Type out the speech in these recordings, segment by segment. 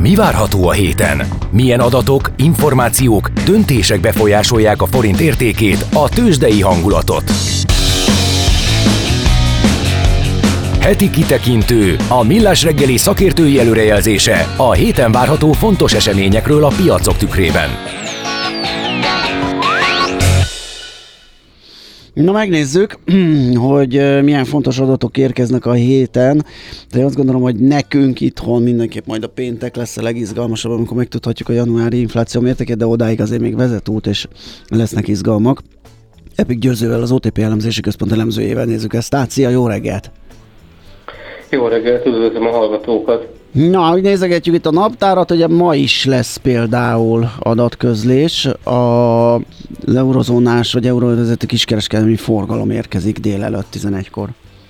Mi várható a héten? Milyen adatok, információk, döntések befolyásolják a forint értékét, a tőzsdei hangulatot? Heti kitekintő, a Millás reggeli szakértői előrejelzése a héten várható fontos eseményekről a piacok tükrében. Na megnézzük, hogy milyen fontos adatok érkeznek a héten, de azt gondolom, hogy nekünk itthon mindenképp majd a péntek lesz a legizgalmasabb, amikor megtudhatjuk a januári infláció mértékét, de odáig azért még vezet út, és lesznek izgalmak. Epik Győzővel, az OTP elemzési központ elemzőjével nézzük ezt. Szia, jó reggelt! Jó reggelt, üdvözlöm a hallgatókat! Na, hogy nézegetjük itt a naptárat, ugye ma is lesz például adatközlés, az eurozónás vagy euróövezeti kiskereskedelmi forgalom érkezik délelőtt 11-kor.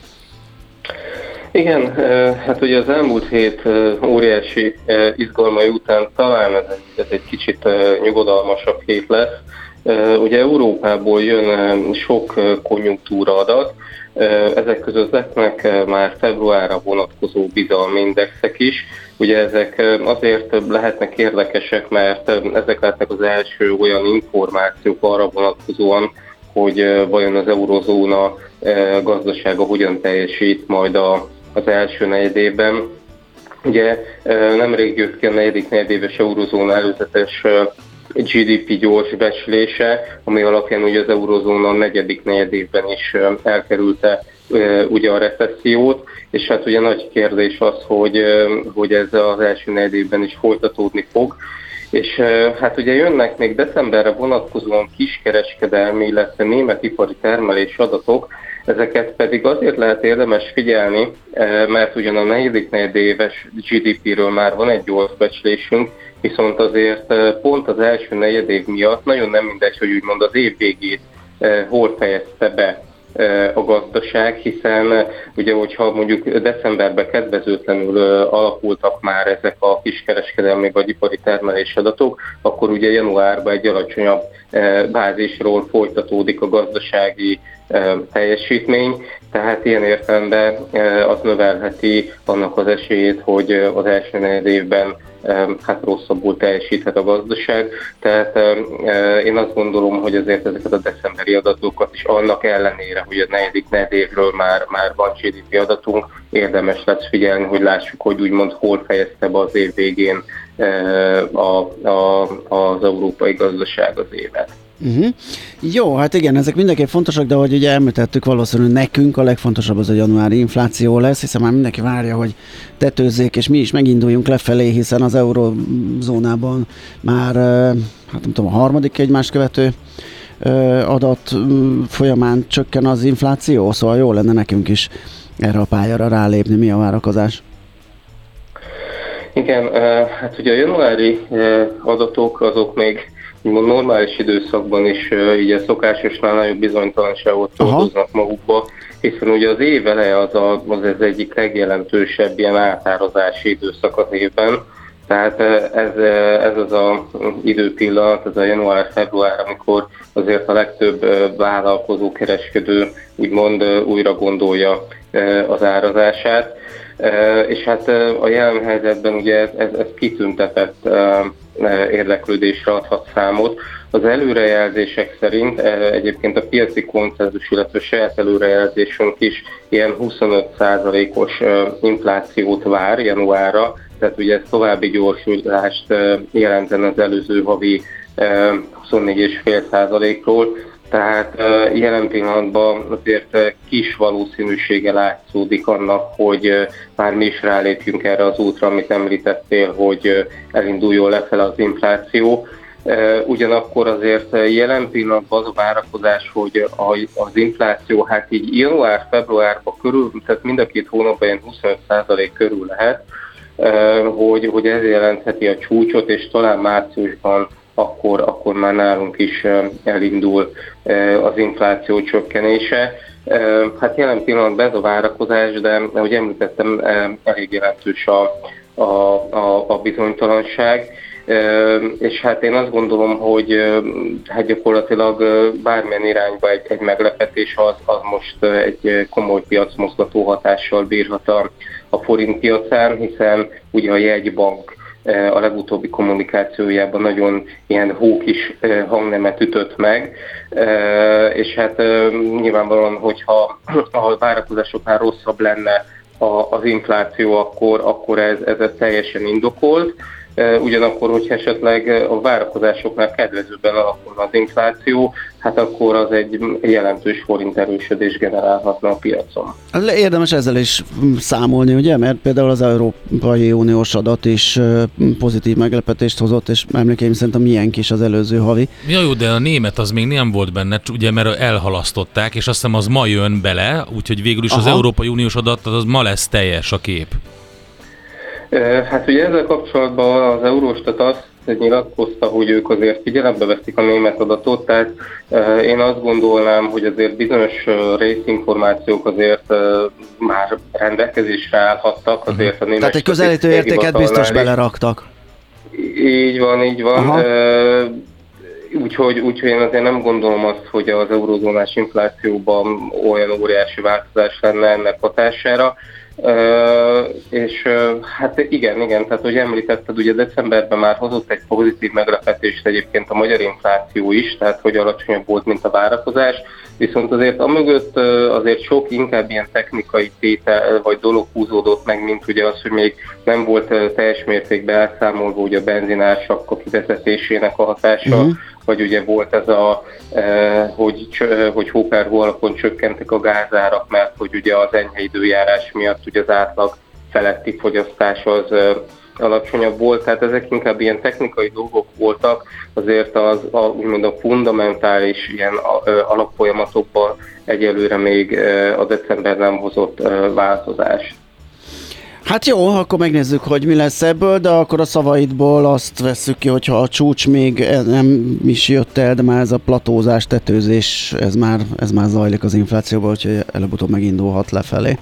Igen, hát ugye az elmúlt hét óriási izgalmai után talán ez egy kicsit nyugodalmasabb hét lesz. Ugye Európából jön sok konjunktúra adat, ezek között lesznek már februárra vonatkozó bizalmi indexek is. Ugye ezek azért lehetnek érdekesek, mert ezek lehetnek az első olyan információk arra vonatkozóan, hogy vajon az eurozóna gazdasága hogyan teljesít majd az első negyedében. Ugye nemrég jött ki a negyedik negyedéves eurozóna előzetes GDP gyors becslése, ami alapján ugye az eurozóna a negyedik negyedévben is elkerülte ugye a recessziót, és hát ugye nagy kérdés az, hogy ez az első negyedévben is folytatódni fog. És hát ugye jönnek még decemberre vonatkozóan kiskereskedelmi, illetve német ipari termelési adatok, ezeket pedig azért lehet érdemes figyelni, mert ugyan a negyedik negyedéves GDP-ről már van egy gyors becslésünk, viszont azért pont az első negyedév miatt nagyon nem mindegy, hogy úgymond az év végét hol fejezte be a gazdaság, hiszen ugye, hogyha mondjuk decemberben kedvezőtlenül alakultak már ezek a kiskereskedelmi vagy ipari termelési adatok, akkor ugye januárban egy alacsonyabb bázisról folytatódik a gazdasági teljesítmény, tehát ilyen értelemben az növelheti annak az esélyét, hogy az első negyedévben hát rosszabbul teljesíthet a gazdaság. Tehát én azt gondolom, hogy azért ezeket a decemberi adatokat is annak ellenére, hogy a negyedik negyedévről már van GDP adatunk, érdemes lesz figyelni, hogy lássuk, hogy úgymond hol fejezte be az év végén az európai gazdaság az évet. Jó, hát igen, ezek mindenképp fontosak, de ahogy ugye említettük, valószínűleg nekünk a legfontosabb az a januári infláció lesz, hiszen már mindenki várja, hogy tetőzzék, és mi is meginduljunk lefelé, hiszen az eurozónában már, hát nem tudom, a harmadik egymást követő adat folyamán csökken az infláció, szóval jó lenne nekünk is erre a pályára rálépni. Mi a várakozás? Igen, hát ugye a januári adatok azok még normális időszakban is így a szokásosnál nagyobb bizonytalanságot hordoznak magukba, hiszen ugye az év eleje az egyik legjelentősebb ilyen átárazási időszak az évben, tehát ez az az időpillanat, ez a január-február, amikor azért a legtöbb vállalkozó, kereskedő úgymond újra gondolja az árazását. És hát a jelen helyzetben ugye ez kitüntetett érdeklődésre adhat számot. Az előrejelzések szerint egyébként a piaci konszenzus, illetve saját előrejelzésünk is ilyen 25%-os inflációt vár januárra, tehát ugye ez további gyorsulást jelentene az előző havi 24,5%-ról. Tehát jelen pillanatban azért kis valószínűsége látszódik annak, hogy már mi is rálépjünk erre az útra, amit említettél, hogy elinduljon lefele az infláció. Ugyanakkor azért jelen pillanatban az a várakozás, hogy az infláció hát így január-februárban körül, tehát mind a két hónapban ilyen 25% körül lehet, hogy ez jelentheti a csúcsot, és talán márciusban akkor már nálunk is elindul az infláció csökkenése. Hát jelen pillanatban ez a várakozás, de ahogy említettem, elég jelentős a bizonytalanság. És hát én azt gondolom, hogy hát gyakorlatilag bármilyen irányba egy meglepetés az most egy komoly piacmozgató hatással bírhat a forint piacán, hiszen ugye a jegybank a legutóbbi kommunikációjában nagyon ilyen hókis hangnemet ütött meg, és hát nyilvánvalóan, hogyha a várakozásoknál rosszabb lenne az infláció, akkor ez teljesen indokolt. Ugyanakkor, hogyha esetleg a várakozásoknál kedvezőbben alakulna az infláció, hát akkor az egy jelentős forint erősödés generálhatna a piacon. Érdemes ezzel is számolni, ugye? Mert például az Európai Uniós adat is pozitív meglepetést hozott, és emlékeim szerint a miénk is az előző havi. Ja, jó, de a német az még nem volt benne, ugye, mert elhalasztották, és azt hiszem az ma jön bele, úgyhogy végül is az Európai Uniós adat az ma lesz teljes a kép. Hát ugye ezzel kapcsolatban az Eurostat azt nyilatkozta, hogy ők azért figyelembe veszik a német adatot, tehát én azt gondolnám, hogy azért bizonyos részinformációk azért már rendelkezésre állhattak, azért a német. Tehát egy közelítő értéket biztos beleraktak. Így van. Úgyhogy én azért nem gondolom azt, hogy az eurozónás inflációban olyan óriási változás lenne ennek hatására. És hát igen, tehát hogy említetted, ugye decemberben már hozott egy pozitív meglepetést egyébként a magyar infláció is, tehát hogy alacsonyabb volt, mint a várakozás, viszont azért amögött azért sok inkább ilyen technikai tétel vagy dolog húzódott meg, mint ugye az, hogy még nem volt teljes mértékben elszámolva ugye a benzinársapka kivezetésének a hatása, vagy ugye volt ez hogy hókárhó alapon csökkentek a gázárak, mert hogy ugye az enyhe időjárás miatt ugye az átlag feletti fogyasztás az alacsonyabb volt, tehát ezek inkább ilyen technikai dolgok voltak, azért úgymond a fundamentális ilyen alapfolyamatokban egyelőre még a december nem hozott változást. Hát jó, akkor megnézzük, hogy mi lesz ebből, de akkor a szavaidból azt vesszük ki, hogyha a csúcs még nem is jött el, de már ez a platózás, tetőzés, ez már zajlik az inflációban, úgyhogy előbb-utóbb megindulhat lefelé.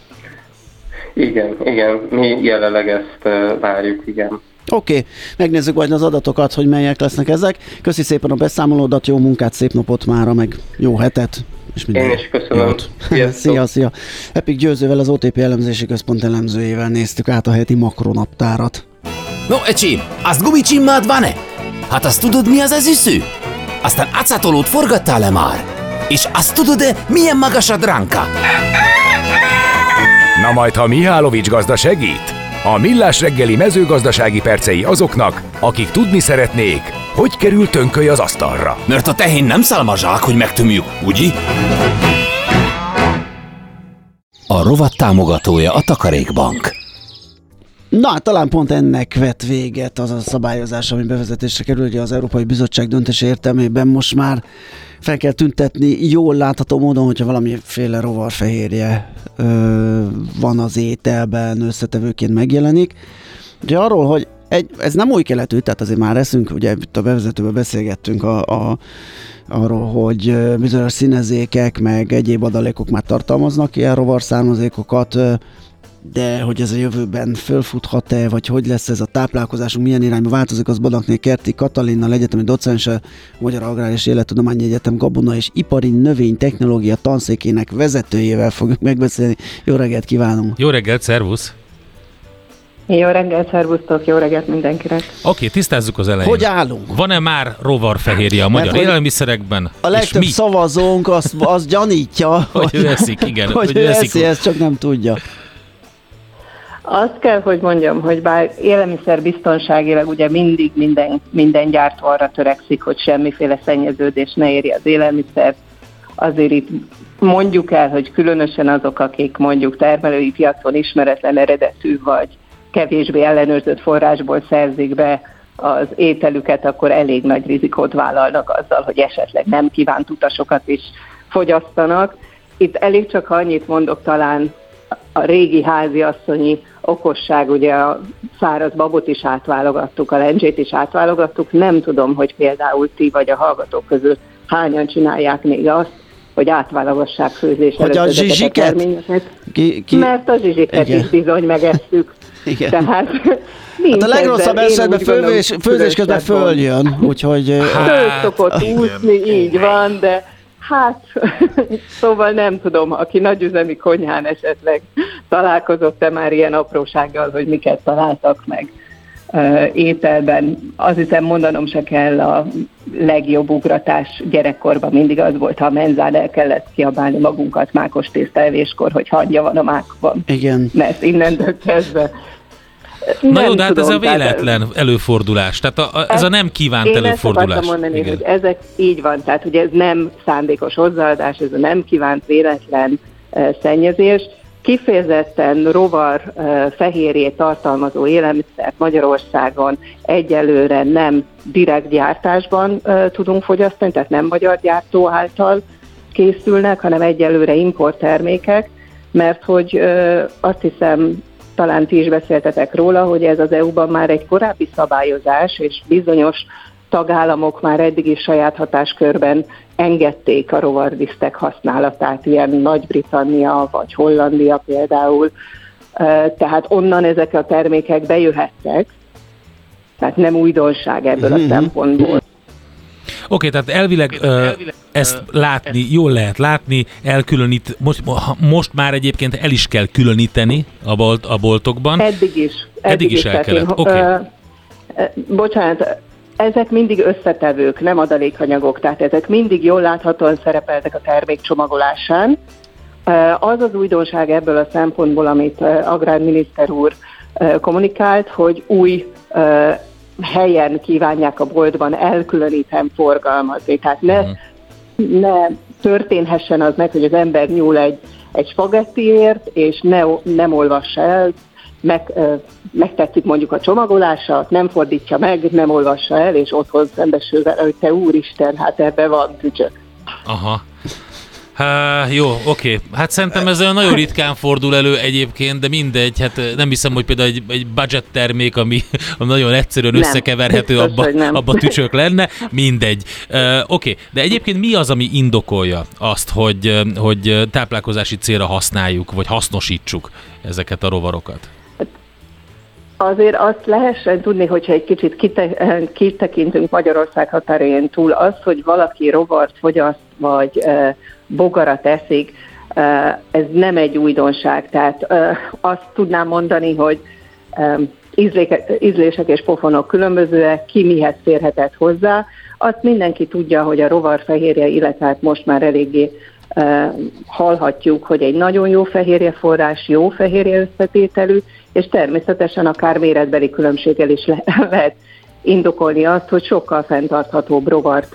Igen, mi jelenleg ezt várjuk, igen. Oké, megnézzük majd az adatokat, hogy melyek lesznek ezek. Köszi szépen a beszámolódat, jó munkát, szép napot mára, meg jó hetet. És én is köszönöm. Szia. Epik Győzővel, az OTP elemzési központ elemzőjével néztük át a heti makronaptárat. No, ecsi, azt gumicsimmád van-e? Hát azt tudod, mi az üsző? Aztán acatolót forgattál-e már? És azt tudod-e, milyen magas a dránka? Na majd, ha Mihálovics gazda segít? A Millás reggeli mezőgazdasági percei azoknak, akik tudni szeretnék, hogy kerül tönköly az asztalra. Mert a tehén nem szálmazsák, hogy megtömjük, ugye? A rovat támogatója a Takarékbank. Na, talán pont ennek vet véget az a szabályozás, ami bevezetésre kerül, hogy az Európai Bizottság döntése értelmében most már fel kell tüntetni jól látható módon, hogyha valamiféle rovarfehérje van az ételben, összetevőként megjelenik. Ugye arról, hogy ez nem új keletű, tehát azért már eszünk, ugye itt a bevezetőben beszélgettünk arról, hogy bizonyos színezékek, meg egyéb adalékok már tartalmaznak ilyen rovarszármazékokat, de hogy ez a jövőben fölfuthat-e, vagy hogy lesz ez a táplálkozásunk, milyen irányba változik, az Badakné Kerti Katalinnal, egyetemi docense, Magyar Agrár és Élettudományi Egyetem Gabona és Ipari Növénytechnológia tanszékének vezetőjével fogjuk megbeszélni. Jó reggelt kívánunk! Jó reggelt, szervusz! Jó reggelt, szervusztok, jó reggelt mindenkinek! Oké, tisztázzuk az elején. Hogy állunk? Van-e már rovarfehérje a magyar élelmiszerekben? A legtöbb szavazónk azt gyanítja, hogy ő eszik, igen. Hogy ő eszi, ezt csak nem tudja. Azt kell, hogy mondjam, hogy bár élelmiszer biztonságilag ugye mindig minden gyártó arra törekszik, hogy semmiféle szennyeződés ne érje az élelmiszert, azért itt mondjuk el, hogy különösen azok, akik mondjuk termelői piacon ismeretlen eredetű vagy kevésbé ellenőrzött forrásból szerzik be az ételüket, akkor elég nagy rizikót vállalnak azzal, hogy esetleg nem kívánt utasokat is fogyasztanak. Itt elég csak annyit mondok, talán a régi háziasszonyi okosság, ugye a száraz babot is átválogattuk, a lencsét is átválogattuk, nem tudom, hogy például ti vagy a hallgatók közül hányan csinálják még azt, hogy átválogassák főzés előtt ezeket a terményeket. Mert a zsizsiket is bizony megesszük. Igen. Tehát hát a legrosszabb esetben főzés közben följön, úgyhogy... Föl szokott úszni, így van, de hát, szóval nem tudom, aki nagyüzemi konyhán esetleg találkozott-e már ilyen aprósággal, hogy miket találtak meg. ételben. Azt hiszem mondanom se kell, a legjobb ugratás gyerekkorban mindig az volt, ha a menzán el kellett kiabálni magunkat mákos tésztaevéskor, hogy hangja van a mákban. Igen. Mert innentől kezdve Na jó, de hát ez a véletlen előfordulás, tehát ez a nem kívánt előfordulás. Én ezt akartam mondani, hogy ezek így van, tehát hogy ez nem szándékos hozzáadás, ez a nem kívánt véletlen szennyezés. Kifejezetten rovar fehérjét tartalmazó élelmiszert Magyarországon egyelőre nem direkt gyártásban tudunk fogyasztani, tehát nem magyar gyártó által készülnek, hanem egyelőre importtermékek, mert hogy azt hiszem, talán ti is beszéltetek róla, hogy ez az EU-ban már egy korábbi szabályozás, és bizonyos tagállamok már eddig is saját hatáskörben engedték a rovarlisztek használatát, ilyen Nagy-Britannia vagy Hollandia például, tehát onnan ezek a termékek bejöhettek, tehát nem újdonság ebből a szempontból. Oké, tehát elvileg ezt látni, jól lehet látni, elkülönít, most már egyébként el is kell különíteni a boltokban. Eddig is el kellett. Oké. Bocsánat, ezek mindig összetevők, nem adalékanyagok, tehát ezek mindig jól láthatóan szerepeltek a termék csomagolásán. Az az újdonság ebből a szempontból, amit agrárminiszter úr kommunikált, hogy új helyen kívánják a boltban elkülöníteni forgalmazni. Tehát ne történhessen az meg, hogy az ember nyúl egy spagettiért, és nem olvassa el, megtetszik mondjuk a csomagolását, nem fordítja meg, nem olvassa el, és otthon szembesül vele, hogy te úristen, hát ebben van tücsök. Aha. Jó, oké. Hát szerintem ez olyan nagyon ritkán fordul elő egyébként, de mindegy, hát nem hiszem, hogy például egy budget termék, ami nagyon egyszerűen összekeverhető, abba tücsök lenne, mindegy. Oké, de egyébként mi az, ami indokolja azt, hogy táplálkozási célra használjuk, vagy hasznosítsuk ezeket a rovarokat? Azért azt lehessen tudni, hogyha egy kicsit kitekintünk Magyarország határén túl, az, hogy valaki rovart fogyaszt, vagy bogarat eszik, ez nem egy újdonság. Tehát azt tudnám mondani, hogy ízlések és pofonok különbözőek, ki mihez férhetett hozzá. Azt mindenki tudja, hogy a rovarfehérje, illetve hát most már eléggé hallhatjuk, hogy egy nagyon jó fehérjeforrás, jó fehérje összetételű, és természetesen akár méretbeli különbséggel is lehet indokolni azt, hogy sokkal fenntarthatóbb rovart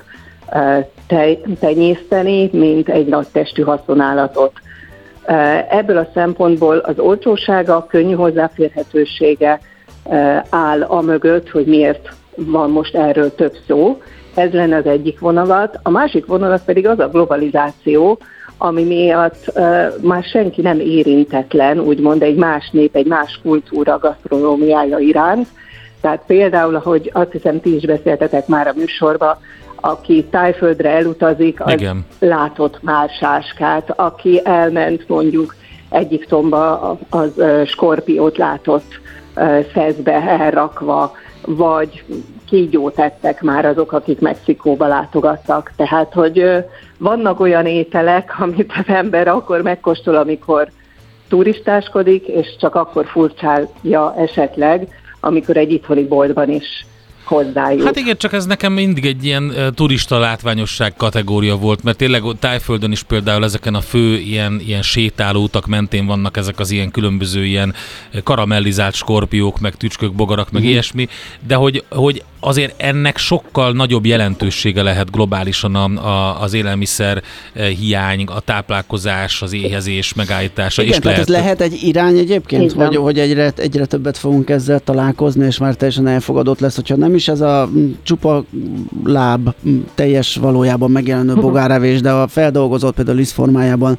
tenyészteni, mint egy nagy testű haszonállatot. Ebből a szempontból az olcsósága, könnyű hozzáférhetősége áll amögött, hogy miért van most erről több szó. Ez lenne az egyik vonalat. A másik vonalat pedig az a globalizáció, ami miatt már senki nem érintetlen, úgymond egy más nép, egy más kultúra gasztronómiája iránt. Tehát például, ahogy azt hiszem ti is beszéltetek már a műsorban, aki Tájföldre elutazik, az igen, látott már sáskát, aki elment mondjuk Egyiptomba, az skorpiót látott szeszbe elrakva, vagy kígyót ettek már azok, akik Mexikóba látogattak. Tehát, hogy vannak olyan ételek, amit az ember akkor megkóstol, amikor turistáskodik, és csak akkor furcsálja esetleg, amikor egy itthoni boltban is hozzájuk. Hát igen, csak ez nekem mindig egy ilyen turista látványosság kategória volt, mert tényleg Tájföldön is például ezeken a fő ilyen sétálóutak mentén vannak ezek az ilyen különböző ilyen karamellizált skorpiók, meg tücskök, bogarak, meg ilyesmi, de hogy azért ennek sokkal nagyobb jelentősége lehet globálisan az élelmiszer hiány, a táplálkozás, az éhezés megállítása. Igen, tehát ez lehet egy irány egyébként, hogy egyre többet fogunk ezzel találkozni, és már teljesen elfogadott lesz, hogyha nem is ez a csupa láb teljes valójában megjelenő bogárevés, de a feldolgozott például liszt formájában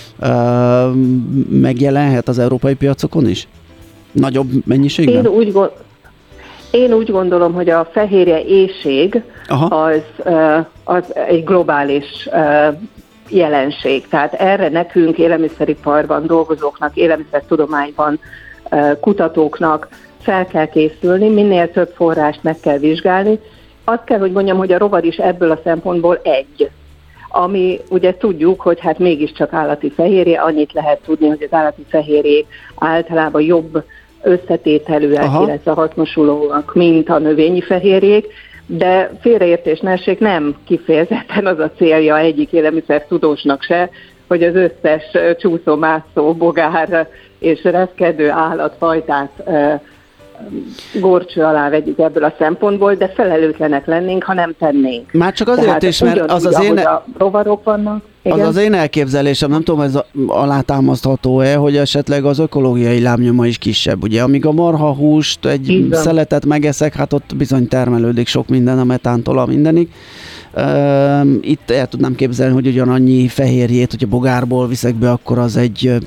megjelenhet az európai piacokon is? Nagyobb mennyiségben? Én úgy gondolom, hogy a fehérje éhség az egy globális jelenség. Tehát erre nekünk élelmiszeriparban dolgozóknak, élelmiszertudományban kutatóknak fel kell készülni, minél több forrást meg kell vizsgálni. Azt kell, hogy mondjam, hogy a rovar is ebből a szempontból egy. Ami ugye tudjuk, hogy hát mégiscsak állati fehérje, annyit lehet tudni, hogy az állati fehérjék általában jobb összetételűek, illetve hasznosulóak, mint a növényi fehérjék, de félreértés ne essék, nem kifejezetten az a célja egyik élelmiszer tudósnak se, hogy az összes csúszó-mászó, bogár és reszkedő állatfajtát górcső alá vegyük ebből a szempontból, de felelőtlenek lennénk, ha nem tennénk. Már csak azért tehát is, mert a rovarok vannak. Az én elképzelésem, nem tudom, ez alátámasztható-e, hogy esetleg az ökológiai lábnyoma is kisebb. Ugye, amíg a marhahúst egy szeletet megeszek, hát ott bizony termelődik sok minden a metántól a mindenig. Itt el tudnám képzelni, hogy ugyanannyi fehérjét, hogyha bogárból viszek be, akkor az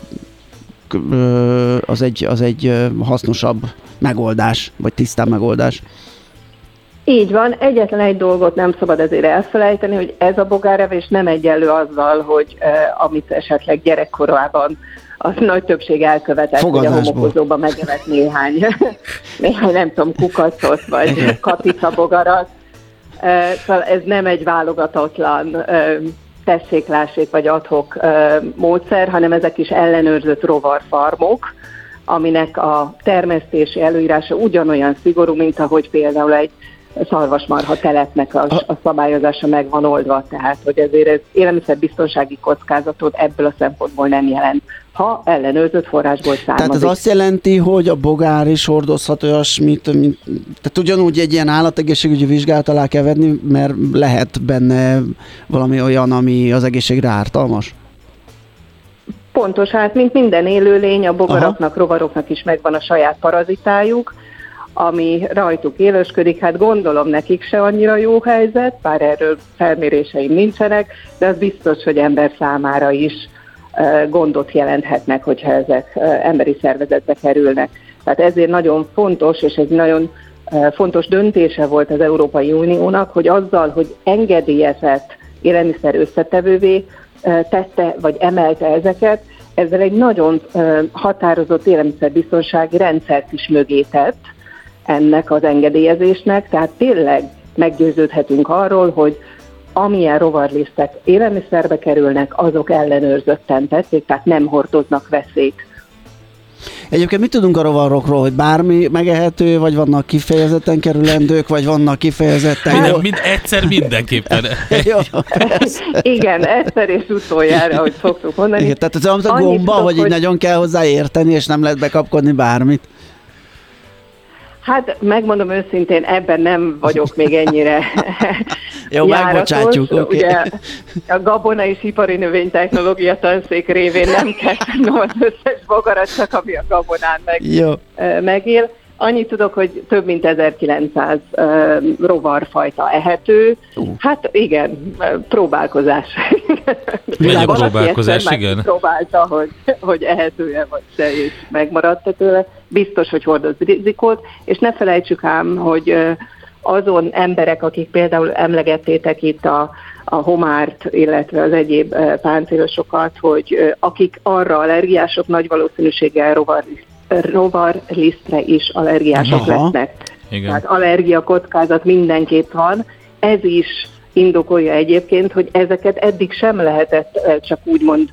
egy hasznosabb megoldás, vagy tisztább megoldás. Így van, egyetlen egy dolgot nem szabad ezért elfelejteni, hogy ez a bogárevés nem egyenlő azzal, hogy amit esetleg gyerekkorában az nagy többség elkövetett, hogy a homokozóban megevett néhány nem tudom, kukacot, vagy katicabogarat. Szóval ez nem egy válogatatlan tesséklásét vagy ad-hoc módszer, hanem ezek is ellenőrzött rovarfarmok, aminek a termesztési előírása ugyanolyan szigorú, mint ahogy például egy szarvasmarha telepnek a szabályozása meg van oldva, tehát hogy ezért ez élelmiszerbiztonsági kockázatot ebből a szempontból nem jelent, ha ellenőrzött forrásból származik. Tehát ez azt jelenti, hogy a bogár is hordozhat olyasmit, tehát ugyanúgy egy ilyen állategészségügyi vizsgálat alá kell venni, mert lehet benne valami olyan, ami az egészségre ártalmas? Pontos, hát mint minden élőlény, a bogaraknak, rovaroknak is megvan a saját parazitájuk, ami rajtuk élősködik, hát gondolom nekik se annyira jó helyzet, bár erről felméréseim nincsenek, de az biztos, hogy ember számára is gondot jelenthetnek, hogyha ezek emberi szervezetbe kerülnek. Tehát ezért nagyon fontos, és ez nagyon fontos döntése volt az Európai Uniónak, hogy azzal, hogy engedélyezett élelmiszer összetevővé tette, vagy emelte ezeket, ezzel egy nagyon határozott élelmiszerbiztonsági rendszert is mögé tett ennek az engedélyezésnek, tehát tényleg meggyőződhetünk arról, hogy amilyen rovarlisztek élelmiszerbe kerülnek, azok ellenőrzötten tették, tehát nem hordoznak veszélyt. Egyébként mit tudunk a rovarokról, hogy bármi megehető, vagy vannak kifejezetten kerülendők, vagy vannak kifejezetten... Egyszer mindenképpen. Igen, egyszer és utoljára, ahogy szoktuk mondani. Igen, tehát az a gomba, hogy így nagyon kell hozzá érteni, és nem lehet bekapkodni bármit. Hát megmondom őszintén, ebben nem vagyok még ennyire jó, megbocsátjuk. Okay. Ugye a Gabona és Ipari Növénytechnológia tanszék révén nem kell tudnom az összes bogarat, csak ami a Gabonán megél. Annyit tudok, hogy több mint 1900 rovarfajta ehető. Hát igen, próbálkozás. Megy a próbálkozás, igen. Próbálta, hogy ehető-e vagy se, és megmaradt tőle. Biztos, hogy hordoz rizikót, és ne felejtsük ám, hogy azon emberek, akik például emlegettétek itt a homárt, illetve az egyéb páncélosokat, hogy akik arra allergiások, nagy valószínűséggel rovarlisztre is allergiások lesznek. Igen. Tehát allergia kockázat mindenképp van. Ez is indokolja egyébként, hogy ezeket eddig sem lehetett csak úgymond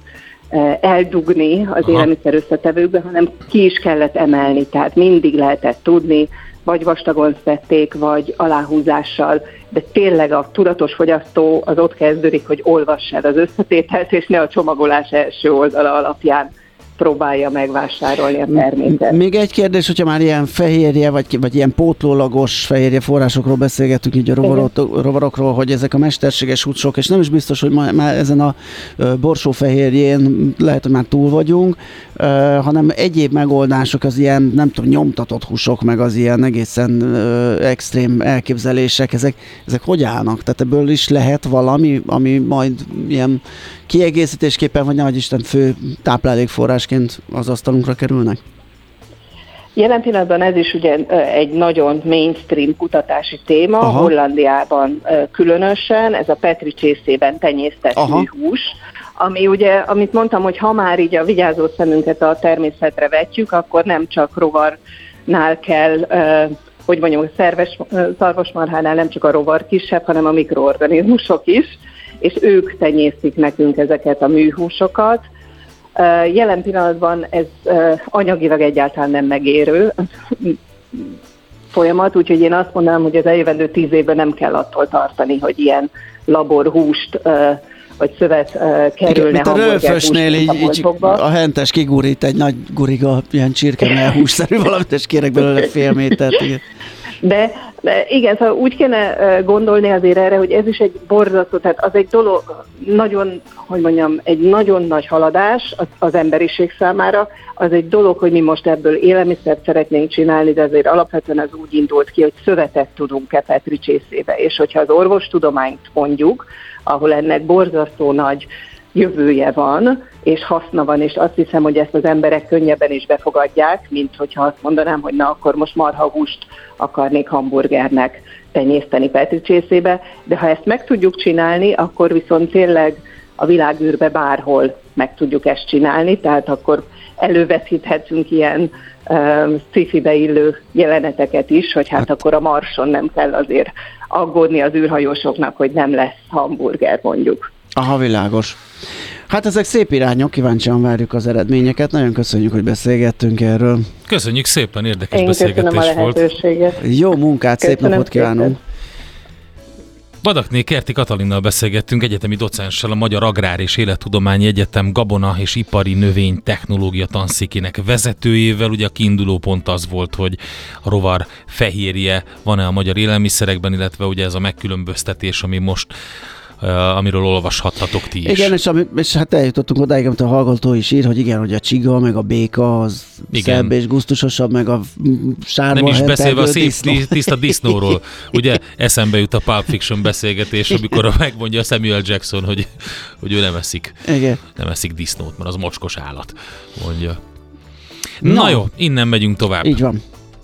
eldugni az élelmiszer összetevőkbe, hanem ki is kellett emelni. Tehát mindig lehetett tudni, vagy vastagon szedték, vagy aláhúzással, de tényleg a tudatos fogyasztó az ott kezdődik, hogy olvass el az összetételt, és ne a csomagolás első oldala alapján próbálja megvásárolni a terméket. Még egy kérdés, hogyha már ilyen fehérje, vagy ilyen pótlólagos fehérje forrásokról beszélgetünk, így a rovarokról, hogy ezek a mesterséges húsok, és nem is biztos, hogy már ezen a borsófehérjén lehet, hogy már túl vagyunk, hanem egyéb megoldások, az ilyen, nem tudom, nyomtatott húsok, meg az ilyen egészen extrém elképzelések, ezek hogy állnak? Tehát ebből is lehet valami, ami majd ilyen kiegészítésképpen, vagy nem, Isten fő táplálékforrásként az asztalunkra kerülnek? Jelen pillanatban ez is ugye egy nagyon mainstream kutatási téma, Hollandiában különösen, ez a Petri csészében tenyésztett műhús, ami ugye, amit mondtam, hogy ha már így a vigyázó szemünket a természetre vetjük, akkor nem csak rovarnál kell, hogy mondjuk szarvasmarhánál nem csak a rovar kisebb, hanem a mikroorganizmusok is, és ők tenyésztik nekünk ezeket a műhúsokat. Jelen pillanatban ez anyagilag egyáltalán nem megérő folyamat, úgyhogy én azt mondanám, hogy az eljövendő 10 évben nem kell attól tartani, hogy ilyen laborhúst vagy szövet kerülne hamburgerhúsnél így a hentes kigurít egy nagy guriga, ilyen csirkemell hússzerű valamit, és kérek belőle fél métert. Igen. De igen, szóval úgy kéne gondolni azért erre, hogy ez is egy borzasztó, tehát az egy dolog, nagyon, hogy mondjam, egy nagyon nagy haladás az emberiség számára. Az egy dolog, hogy mi most ebből élelmiszert szeretnénk csinálni, de azért alapvetően ez úgy indult ki, hogy szövetet tudunk-e petricsészébe, és hogyha az orvostudományt mondjuk, ahol ennek borzasztó nagy jövője van, és haszna van, és azt hiszem, hogy ezt az emberek könnyebben is befogadják, mint hogyha azt mondanám, hogy na akkor most marhahúst akarnék hamburgernek tenyészteni petricsészébe, de ha ezt meg tudjuk csinálni, akkor viszont tényleg a világűrbe bárhol meg tudjuk ezt csinálni, tehát akkor elővetíthetünk ilyen sci-fibe illő jeleneteket is, hogy hát akkor a Marson nem kell azért aggódni az űrhajósoknak, hogy nem lesz hamburger mondjuk. Aha, világos. Hát ezek szép irányok, kíváncsian várjuk az eredményeket. Nagyon köszönjük, hogy beszélgettünk erről. Köszönjük szépen, érdekes Én beszélgetés volt. Jó munkát, szép napot kívánunk! Badakné Kerti Katalinnal beszélgettünk, egyetemi docenssel, a Magyar Agrár és Élettudományi Egyetem Gabona és Ipari Növény Technológia tanszékének vezetőjével. Ugye a kiinduló pont az volt, hogy a rovar fehérje van-e a magyar élelmiszerekben, illetve ugye ez a megkülönböztetés, ami most amiről olvashattatok ti is. Igen, és hát eljutottunk odáig, amit a hallgató is ír, hogy igen, hogy a csiga, meg a béka az szebb és gusztusosabb, meg a sárba. Nem is beszélve a szép tiszta disznóról. Ugye eszembe jut a Pulp Fiction beszélgetés, amikor megmondja Samuel Jackson, hogy ő nem eszik. Igen. Nem eszik disznót, mert az mocskos állat, mondja. Na jó, innen megyünk tovább. Így van.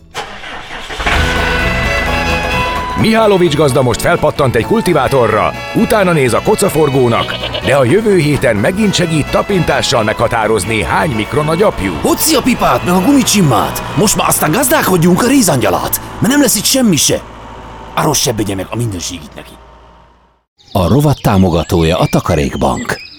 Mihálovics gazda most felpattant egy kultivátorra, utána néz a kocaforgónak, de a jövő héten megint segít tapintással meghatározni, hány mikron a gyapjú. Hocsi a pipát, meg a gumicsimmát! Most már aztán gazdálkodjunk a rézangyalát, mert nem lesz itt semmi se. A rossz sebbegye meg a mindenségit neki. A rovat támogatója a Takarékbank.